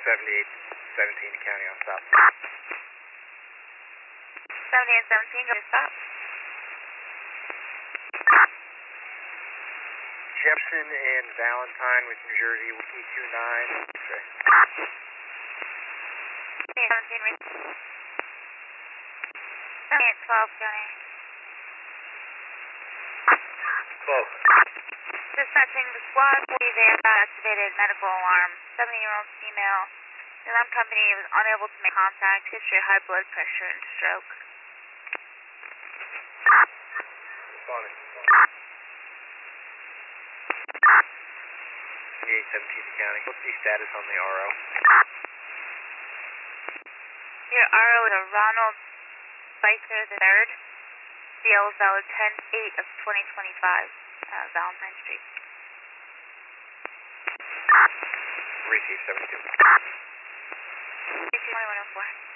78, 17 County on stop. 70 and 17, go to stop. Jefferson and Valentine with New Jersey, E29. Okay. 17, reach. 78, 12, County. 12. Dispatching the squad, they have activated medical alarm. 70-year-old female. The alarm company was unable to make contact. History of high blood pressure and stroke. Responding. 78, 17 County. What's the status on the RO? Your RO is a Ronald Spicer III. CL is valid 10/8 of 2025. Valentine Street. Receive 72. 2104.